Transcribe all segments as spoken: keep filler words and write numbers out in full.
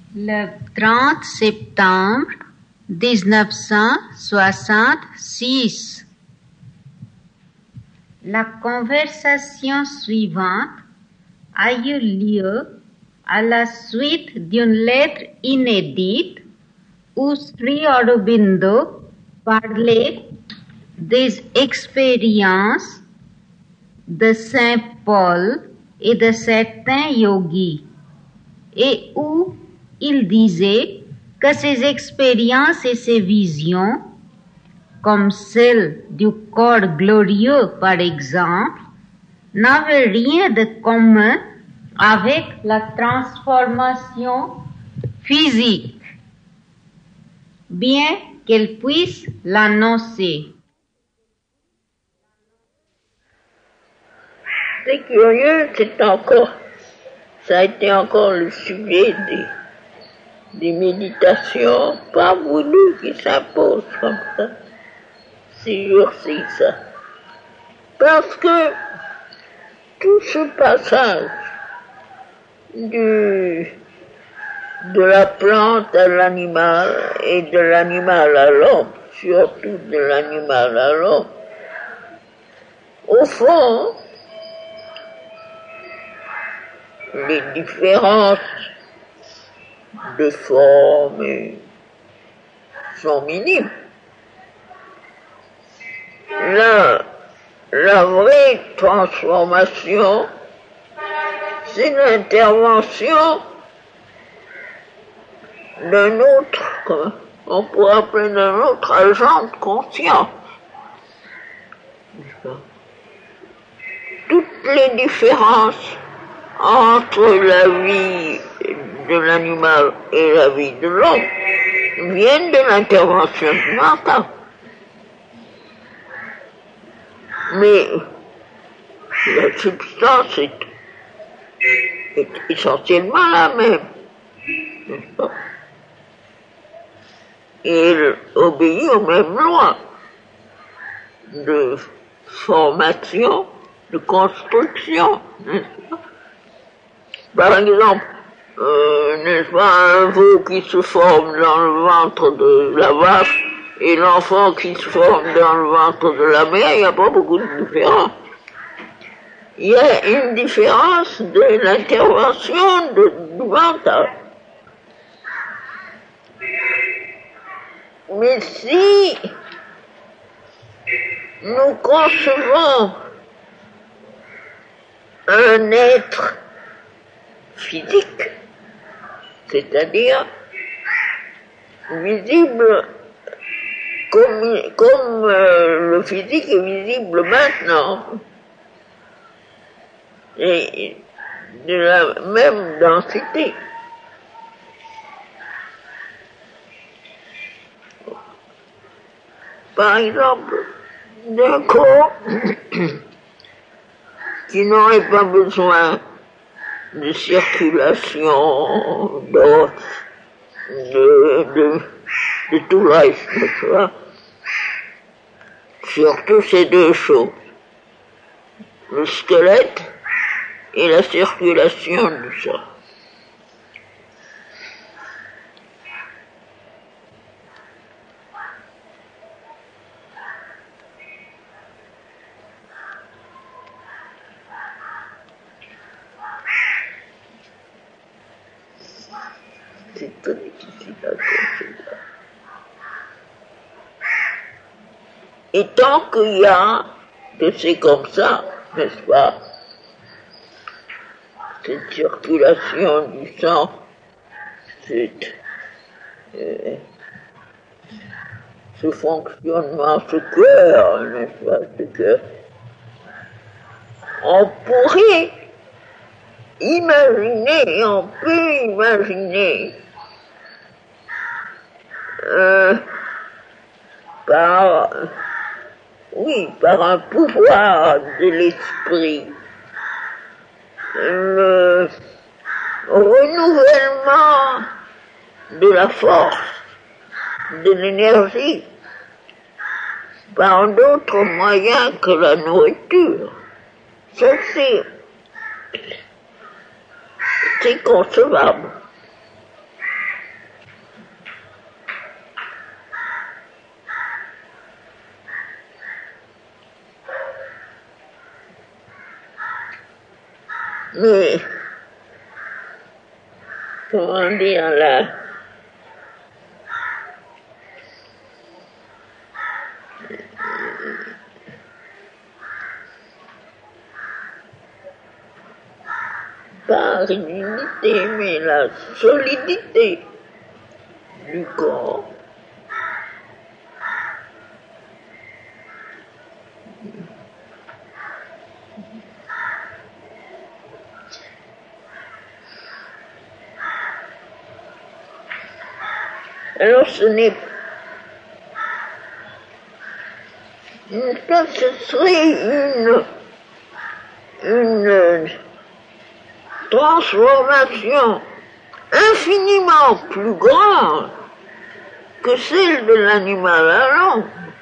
Le trente septembre dix-neuf cent soixante-six. La conversation suivante a eu lieu à la suite d'une lettre inédite où Sri Aurobindo parlait des expériences de Saint Paul et de certains yogis, et où il disait que ces expériences et ces visions, comme celle du corps glorieux par exemple, n'avaient rien de commun avec la transformation physique, bien qu'elle puisse l'annoncer. C'est curieux, c'est encore, ça a été encore le sujet des, des méditations pas voulues qui s'imposent comme ça, ces jours-ci, ça. Parce que tout ce passage du, de la plante à l'animal et de l'animal à l'homme, surtout de l'animal à l'homme, au fond, les différences de forme sont minimes. La, la vraie transformation, c'est l'intervention d'un autre, comment on pourrait appeler d'un autre agent de conscience. Toutes les différences entre la vie de l'animal et la vie de l'homme viennent de l'intervention du mental. Mais la substance est, est essentiellement la même, n'est-ce pas? Et elle obéit aux mêmes lois de formation, de construction, n'est-ce pas? Par exemple, euh, n'est-ce pas, un veau qui se forme dans le ventre de la vache et l'enfant qui se forme dans le ventre de la mère, il n'y a pas beaucoup de différence. Il y a une différence de l'intervention de, du mental. Mais si nous concevons un être physique, c'est-à-dire visible comme, comme euh, le physique est visible maintenant, et de la même densité. Par exemple, d'un corps qui n'aurait pas besoin de circulation, d'os, de, de, de tout le reste, tu vois. Surtout ces deux choses, le squelette et la circulation du sang. C'est très difficile à concevoir. Et tant qu'il y a que c'est comme ça, n'est-ce pas, cette circulation du sang, cette, euh, ce fonctionnement, ce cœur, n'est-ce pas, ce cœur, on pourrait imaginer, on peut imaginer, euh, par, oui, par un pouvoir de l'esprit, le renouvellement de la force, de l'énergie, par d'autres moyens que la nourriture. Ça, c'est, c'est concevable. mais, comment dire, là, pas rigidité, mais la solidité du corps. Alors ce n'est pas, ce serait une, une transformation infiniment plus grande que celle de l'animal à l'homme.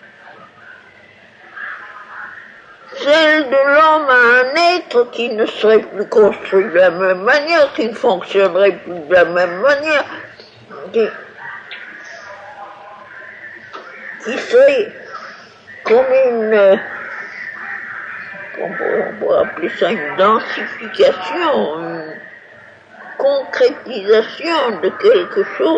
Celle de l'homme à un être qui ne serait plus construit de la même manière, qui ne fonctionnerait plus de la même manière, qui, qui serait comme une, on pourrait, on pourrait appeler ça une densification, une concrétisation de quelque chose.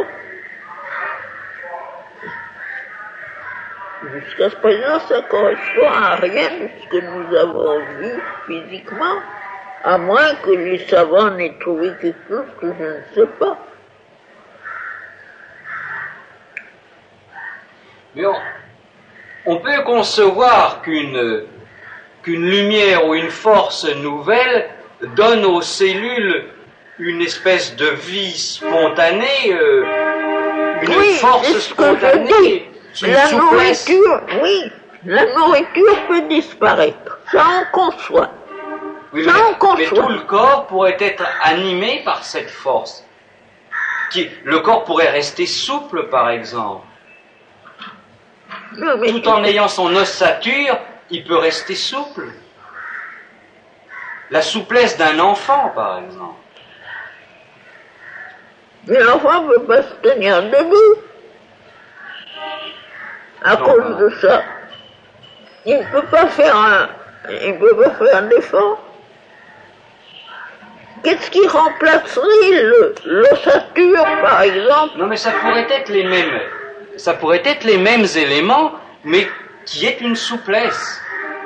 Jusqu'à ce présent, ça correspond à rien de ce que nous avons vu physiquement, à moins que les savants n'aient trouvé quelque chose que je ne sais pas. Mais on, on peut concevoir qu'une qu'une lumière ou une force nouvelle donne aux cellules une espèce de vie spontanée, euh, une oui, force c'est ce spontanée. Que je dis. Une la souplesse. nourriture, oui, la nourriture peut disparaître. Ça on conçoit. Oui, ça mais, on conçoit. mais tout le corps pourrait être animé par cette force. Qui, le corps pourrait rester souple, par exemple. Non, mais Tout en ayant son ossature, il peut rester souple. La souplesse d'un enfant, par exemple. Mais l'enfant ne peut pas se tenir debout. À Non, cause non. de ça. Il ne peut pas faire un, il ne peut pas faire un effort. Qu'est-ce qui remplacerait le- l'ossature, par exemple? Non, mais ça pourrait être les mêmes, ça pourrait être les mêmes éléments, mais qui est une souplesse.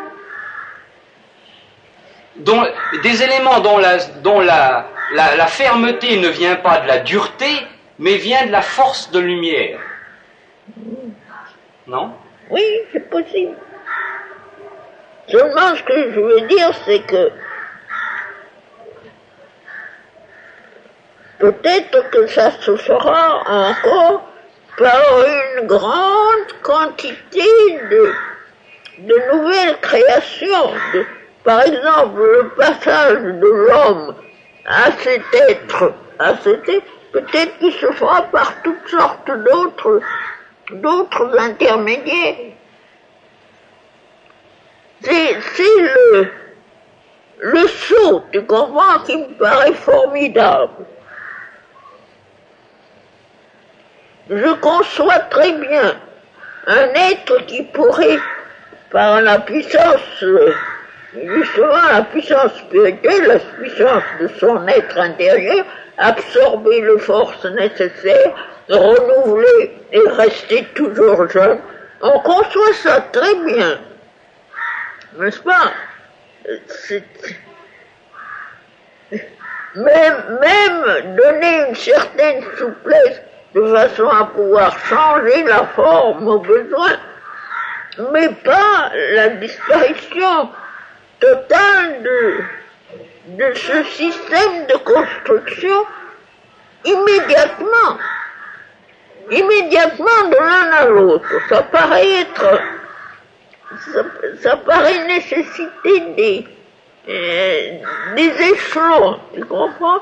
Dont, des éléments dont, la, dont la, la, la fermeté ne vient pas de la dureté, mais vient de la force de lumière. Non? Oui, c'est possible. Seulement, ce que je veux dire, c'est que peut-être que ça se fera encore par une grande quantité de, de nouvelles créations. De, par exemple, le passage de l'homme à cet être, à cet être, peut-être qu'il se fera par toutes sortes d'autres, d'autres intermédiaires. C'est, c'est le, le saut, tu comprends, qui me paraît formidable. Je conçois très bien un être qui pourrait, par la puissance, justement la puissance spirituelle, la puissance de son être intérieur, absorber les forces nécessaires, renouveler et rester toujours jeune. On conçoit ça très bien, n'est-ce pas? C'est... Même, même donner une certaine souplesse de façon à pouvoir changer la forme au besoin, mais pas la disparition totale de, de ce système de construction immédiatement, immédiatement de l'un à l'autre. Ça paraît être, ça, ça paraît nécessiter des, euh, des échelons, tu comprends?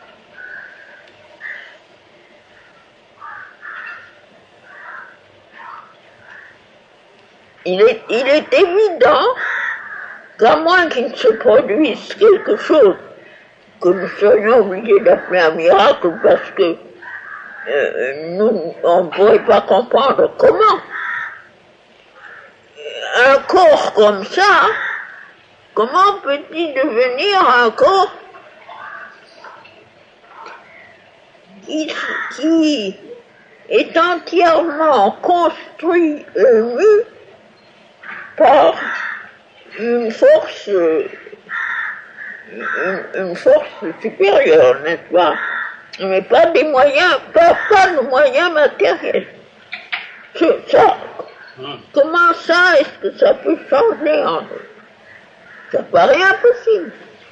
Il est, il est évident qu'à moins qu'il ne se produise quelque chose que nous serions obligés d'appeler un miracle parce que euh, nous, on ne pourrait pas comprendre comment un corps comme ça, comment peut-il devenir un corps qui, qui est entièrement construit et mu par une force, une, une force supérieure, n'est-ce pas? Mais pas des moyens, pas, pas de moyens matériels. C'est ça. Mmh. Comment ça, est-ce que ça peut changer en nous? Ça paraît impossible.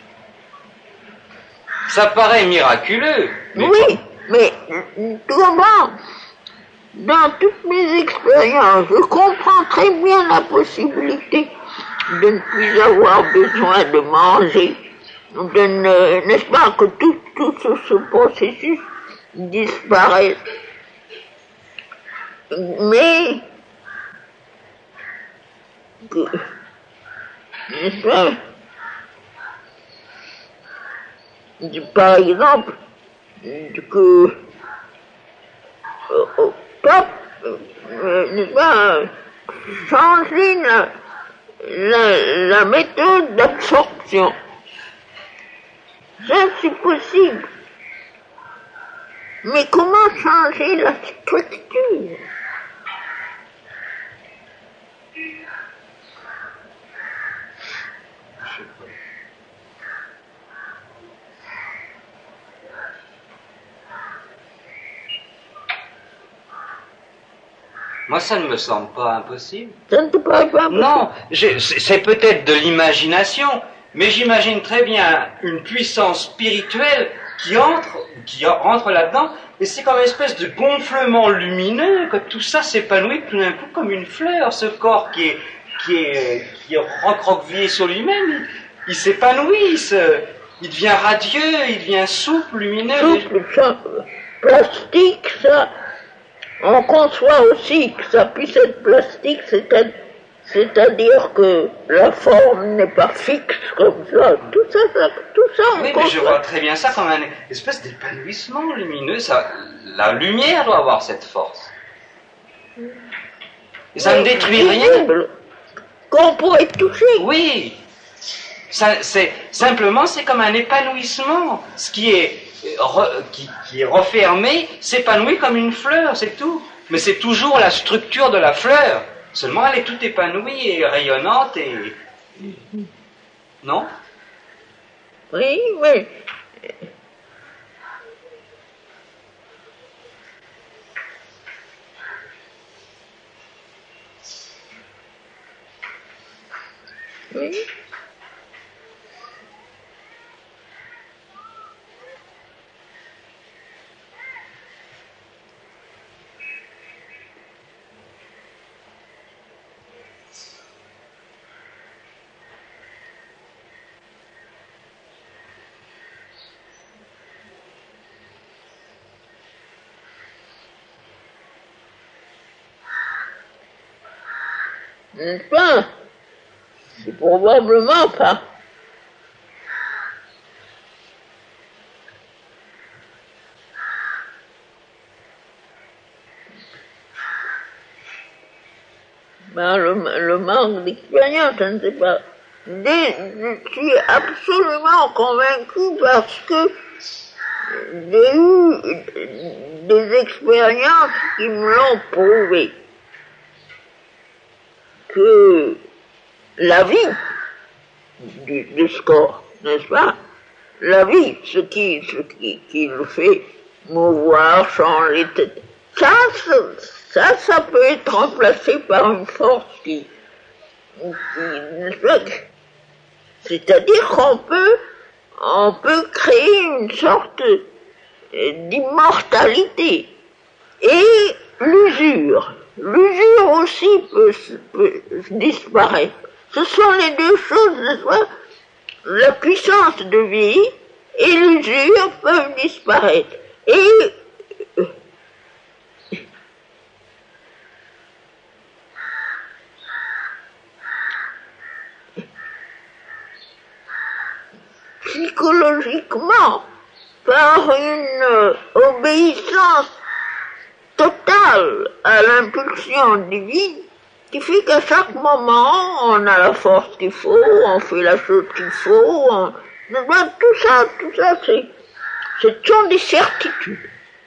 Ça paraît miraculeux. Mais oui, mais comment, dans toutes mes expériences, je comprends très bien la possibilité de ne plus avoir besoin de manger, de ne, n'est-ce pas, que tout, tout ce, ce processus disparaisse. Mais, que, n'est-ce pas, par exemple, que euh, pas, euh, n'est-ce pas, changer la, la, la méthode d'absorption. Ça, c'est possible. Mais comment changer la structure? Moi, ça ne me semble pas impossible. Ça ne te paraît pas impossible? Non, je, c'est peut-être de l'imagination, mais j'imagine très bien une puissance spirituelle qui entre, qui entre là-dedans, et c'est comme une espèce de gonflement lumineux, que tout ça s'épanouit tout d'un coup comme une fleur. Ce corps qui est, qui est, qui est recroquevillé sur lui-même, il, il s'épanouit, il, se, il devient radieux, il devient souple, lumineux. Souple, ça, plastique, ça. On conçoit aussi que ça puisse être plastique, c'est-à-dire, c'est-à-dire que la forme n'est pas fixe comme ça. Tout ça, ça tout ça. On oui, conçoit. Mais je vois très bien ça comme une espèce d'épanouissement lumineux. Ça, la lumière doit avoir cette force. Et ça oui, ne détruit rien. Qu'on pourrait toucher. Oui. Ça, c'est, simplement, c'est comme un épanouissement. Ce qui est Re, qui, qui est refermée, s'épanouit comme une fleur, c'est tout. Mais c'est toujours la structure de la fleur. Seulement, elle est toute épanouie et rayonnante et... Non? Oui, oui. Oui. N'est-ce pas? C'est probablement pas. Ben, le, le manque d'expérience, je ne sais pas. Des, je suis absolument convaincu parce que j'ai eu des expériences qui me l'ont prouvé. Que la vie du, du score, n'est-ce pas? La vie, ce qui, ce qui, qui le fait mouvoir, changer, ça, ça, ça peut être remplacé par une force qui, qui n'est-ce pas? C'est-à-dire qu'on peut, on peut créer une sorte d'immortalité et l'usure. L'usure aussi peut, peut disparaître. Ce sont les deux choses, n'est-ce pas? La puissance de vie et l'usure peuvent disparaître. Et psychologiquement, par une obéissance totale à l'impulsion divine, qui fait qu'à chaque moment, on a la force qu'il faut, on fait la chose qu'il faut, on... tout ça, tout ça, c'est, ce sont des certitudes.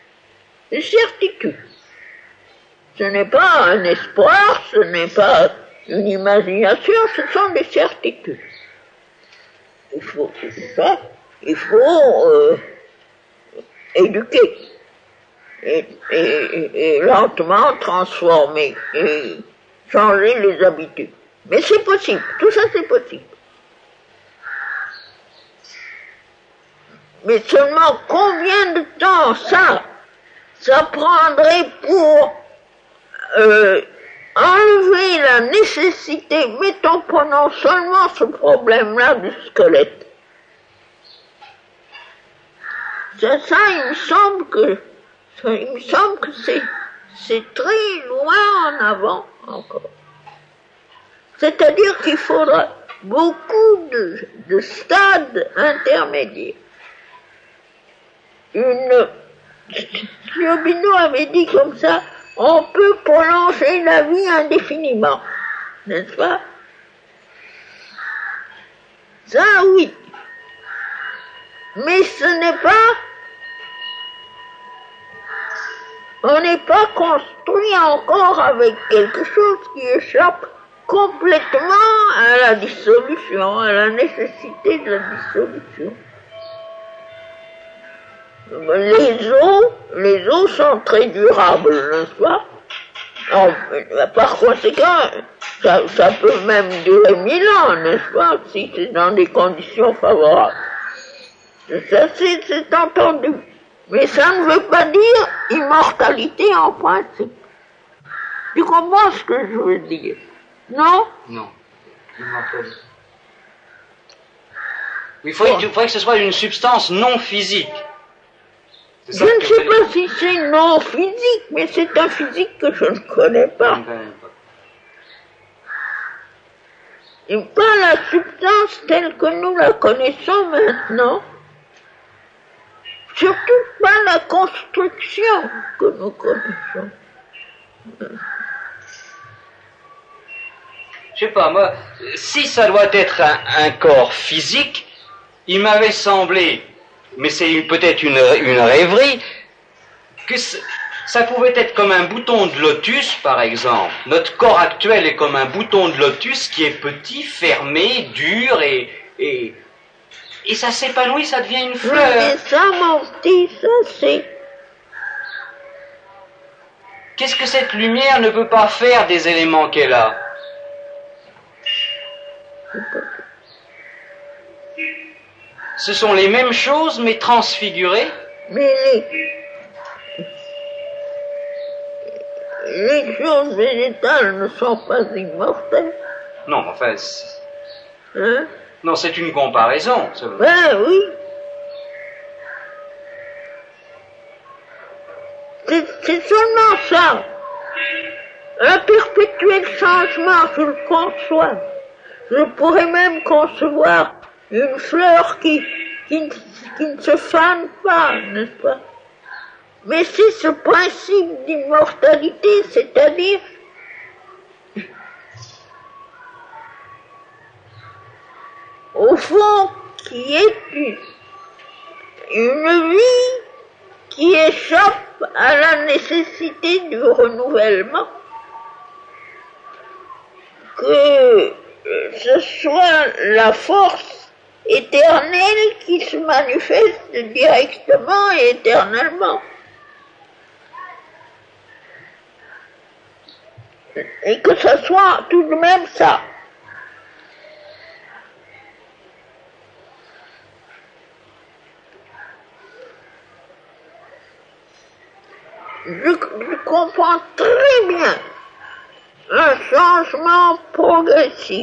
Une certitude. Ce n'est pas un espoir, ce n'est pas une imagination, ce sont des certitudes. Il faut, ça, il faut euh, éduquer et, et, et lentement transformer et changer les habitudes. Mais c'est possible, tout ça c'est possible. Mais seulement combien de temps ça, ça prendrait pour euh, enlever la nécessité, mettons, prenons seulement ce problème-là du squelette. Ça, ça, il me semble que, ça, il me semble que c'est, c'est très loin en avant encore. C'est-à-dire qu'il faudra beaucoup de, de stades intermédiaires. Une, Biot avait dit comme ça, on peut prolonger la vie indéfiniment, n'est-ce pas? Ça, oui. Mais ce n'est pas, on n'est pas construit encore avec quelque chose qui échappe complètement à la dissolution, à la nécessité de la dissolution. Les os, les os sont très durables, n'est-ce pas? Alors, par conséquent, ça, ça peut même durer mille ans, n'est-ce pas, si c'est dans des conditions favorables. Ça, c'est, c'est entendu. Mais ça ne veut pas dire immortalité en principe. Tu comprends ce que je veux dire? Non? Non. Immortalité. Il faudrait, bon. Il faudrait que ce soit une substance non physique. Je ne sais pas si c'est non physique, mais c'est un physique que je ne connais pas. Et pas la substance telle que nous la connaissons maintenant. Surtout pas la construction que nous connaissons. Je sais pas, moi, si ça doit être un, un corps physique, il m'avait semblé, mais c'est peut-être une, une rêverie, que ça pouvait être comme un bouton de lotus, par exemple. Notre corps actuel est comme un bouton de lotus qui est petit, fermé, dur, et, et, et ça s'épanouit, ça devient une fleur. Mais ça, mon petit, ça c'est... Qu'est-ce que cette lumière ne peut pas faire des éléments qu'elle a? Ce sont les mêmes choses, mais transfigurées. Mais les, les choses végétales ne sont pas immortelles. Non, enfin... Hein? Non, c'est une comparaison. C'est... Ben oui. C'est, c'est seulement ça. Un perpétuel changement, je le conçois. Je pourrais même concevoir une fleur qui, qui, qui ne se fane pas, n'est-ce pas? Mais c'est ce principe d'immortalité, c'est-à-dire au fond, qui est une, une vie qui échappe à la nécessité du renouvellement, que ce soit la force éternelle qui se manifeste directement et éternellement. Et que ce soit tout de même ça. Je, je comprends très bien un changement progressif.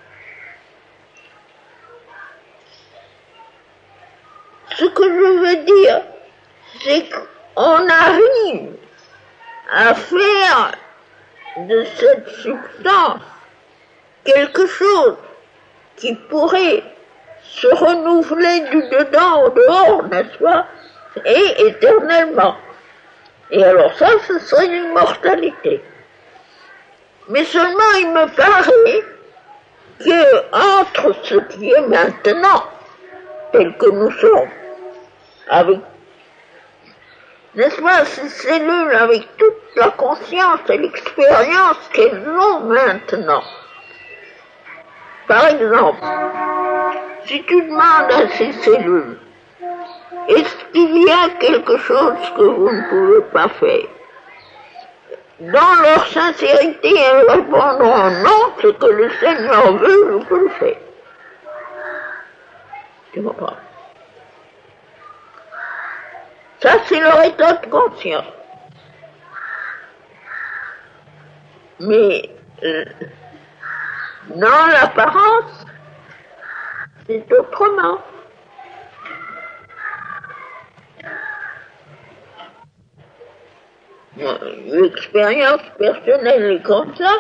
Ce que je veux dire, c'est qu'on arrive à faire de cette substance quelque chose qui pourrait se renouveler du dedans au dehors, n'est-ce pas, et éternellement. Et alors ça, ce serait l'immortalité. Mais seulement il me paraît que entre ce qui est maintenant, tel que nous sommes, avec n'est-ce pas, ces cellules avec toute la conscience et l'expérience qu'elles ont maintenant. Par exemple, si tu demandes à ces cellules, est-ce qu'il y a quelque chose que vous ne pouvez pas faire? Dans leur sincérité, elles répondront non, ce que le Seigneur veut, je peux le faire. Tu comprends? Ça, c'est leur état de conscience. Mais euh, dans l'apparence, c'est autrement. L'expérience personnelle est comme ça.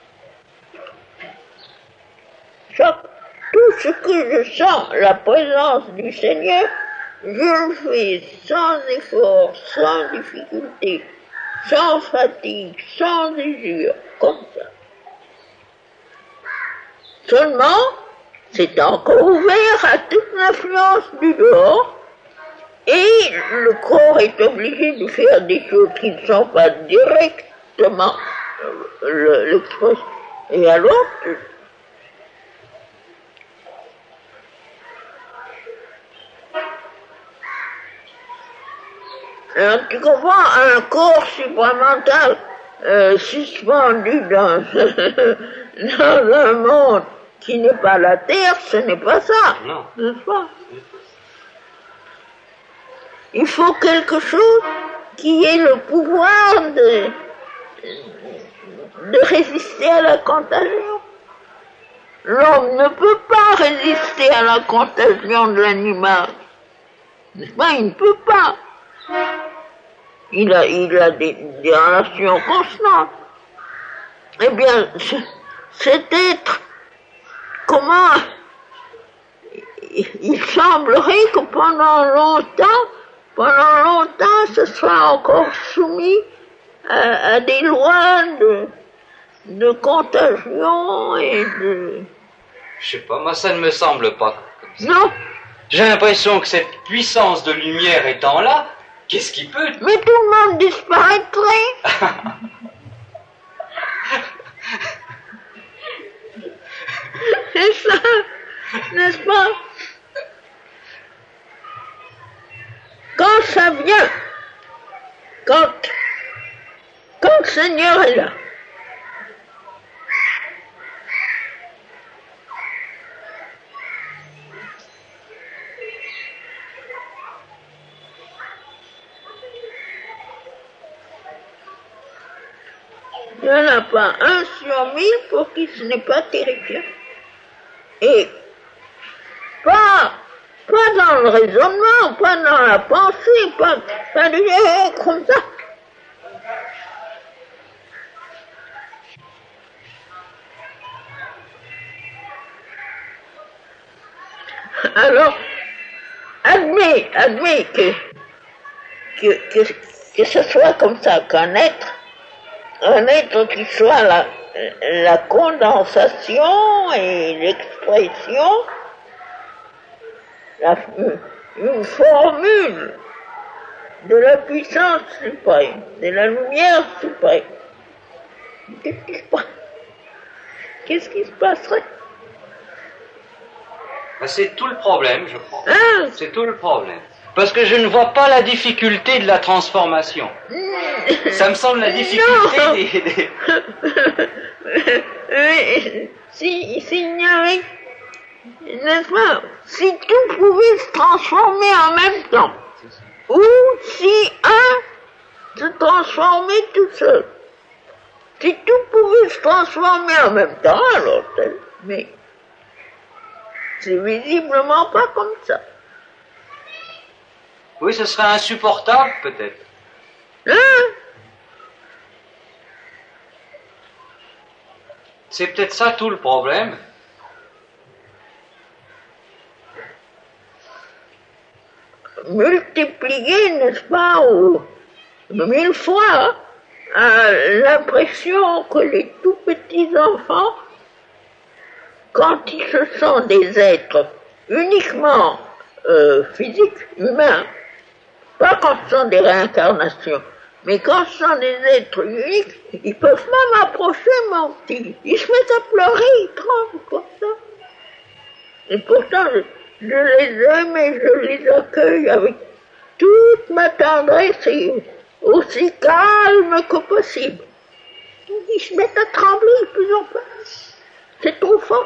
Chaque, tout ce que je sens, la présence du Seigneur, je le fais sans effort, sans difficulté, sans fatigue, sans usure, comme ça. Seulement, c'est encore ouvert à toute l'influence du dehors, et le corps est obligé de faire des choses qui ne sont pas directement l'expression. Et alors, alors, tu comprends, un corps supramental euh, suspendu dans, dans un monde qui n'est pas la Terre, ce n'est pas ça, non. N'est-ce pas? Il faut quelque chose qui ait le pouvoir de, de résister à la contagion. L'homme ne peut pas résister à la contagion de l'animal. N'est-ce pas? Il ne peut pas. Il a, il a des, des relations constantes. Eh bien, ce, cet être, comment, il, il semblerait que pendant longtemps, pendant longtemps, ce soit encore soumis à, à des lois de, de contagion et de... Je sais pas, moi ça ne me semble pas comme ça. Non. J'ai l'impression que cette puissance de lumière étant là, qu'est-ce qui peut... Mais tout le monde disparaîtrait. C'est ça, n'est-ce pas? Quand ça vient, quand, quand le Seigneur est là, il n'y en a pas un sur mille pour qui ce n'est pas terrifiant. Et pas, pas dans le raisonnement, pas dans la pensée, pas, pas du tout comme ça. Alors, admets, admets que, que, que, que ce soit comme ça, qu'un être, un être qui soit la, la condensation et l'expression, la, une formule de la puissance suprême, de la lumière suprême. Qu'est-ce qui se passe? Qu'est-ce qui se passerait? C'est tout le problème, je crois. Hein? C'est tout le problème. Parce que je ne vois pas la difficulté de la transformation. Ça me semble la difficulté des... des... Mais si, s'il n'y avait, n'est-ce pas, si tout pouvait se transformer en même temps, ou si un se transformait tout seul, si tout pouvait se transformer en même temps, alors, mais c'est visiblement pas comme ça. Oui, ce serait insupportable, peut-être. Hein? C'est peut-être ça tout le problème. Multiplier, n'est-ce pas, ou mille fois, hein, l'impression que les tout petits enfants, quand ils se sentent des êtres uniquement euh, physiques, humains, Pas quand ce sont des réincarnations, mais quand ce sont des êtres uniques, ils peuvent même approcher mon petit. Ils se mettent à pleurer, ils tremblent comme ça. Et pourtant, je, je les aime et je les accueille avec toute ma tendresse et aussi calme que possible. Ils se mettent à trembler de plus en plus. C'est trop fort.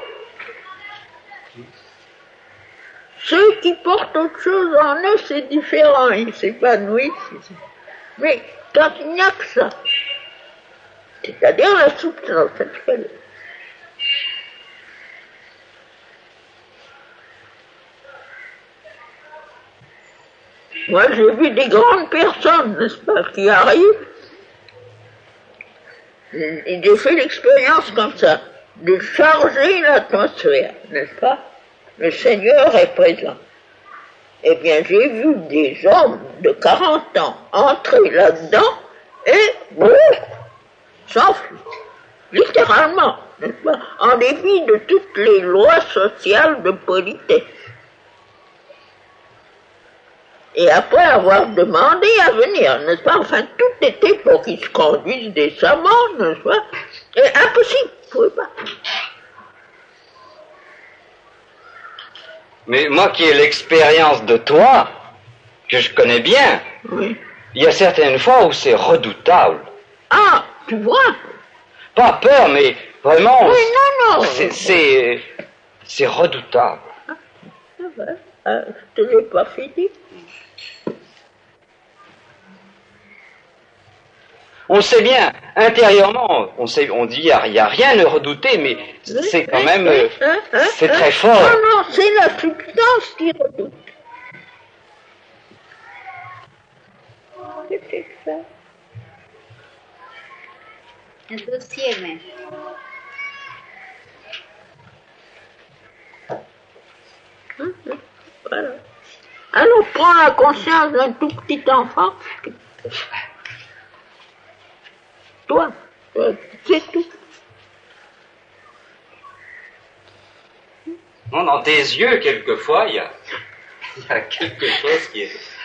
Ceux qui portent autre chose en eux, c'est différent, ils s'épanouissent. Mais quand il n'y a que ça, c'est-à-dire la substance, c'est moi, j'ai vu des grandes personnes, n'est-ce pas, qui arrivent. Et j'ai fait l'expérience comme ça, de charger l'atmosphère, n'est-ce pas? Le Seigneur est présent. Eh bien, j'ai vu des hommes de quarante ans entrer là-dedans et, bon, s'enfuir. Littéralement, n'est-ce pas? En dépit de toutes les lois sociales de politesse. Et après avoir demandé à venir, n'est-ce pas? Enfin, tout était pour qu'ils se conduisent décemment, n'est-ce pas? Et impossible, vous ne pouvez pas. Mais moi qui ai l'expérience de toi, que je connais bien, oui. Il y a certaines fois où c'est redoutable. Ah, tu vois? Pas peur, mais vraiment, oui, non, non. C'est, c'est, c'est redoutable. Ah, ça va. Ah, je te l'ai pas fini. On sait bien, intérieurement, on sait, on dit, il n'y a, a rien à redouter, mais oui, c'est quand oui, même, oui, hein, hein, c'est hein, très fort. Non, non, c'est la substance qui redoute. C'est ça. Le dossier, mais. Voilà. Alors, prends la conscience d'un tout petit enfant. Toi, c'est tout. Non, dans tes yeux, quelquefois, il y a, il y a quelque chose qui est...